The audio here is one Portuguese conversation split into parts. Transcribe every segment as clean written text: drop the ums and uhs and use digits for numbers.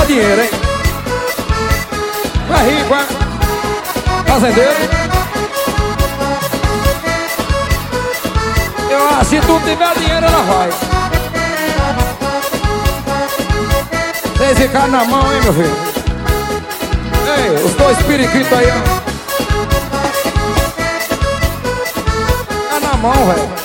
dinheiro, hein? Vai rico, é? Fazendeiro. Eu acho que se tu tiver dinheiro, ela vai. Vocês ficaram na mão, hein, meu filho? Ei, os dois periquitos aí, ó. Fica na mão, velho.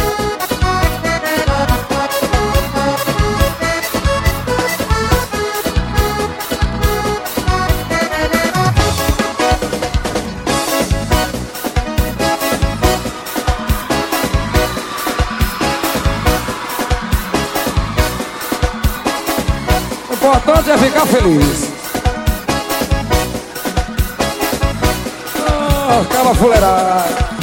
O importante é ficar feliz. Aquela fuleirada.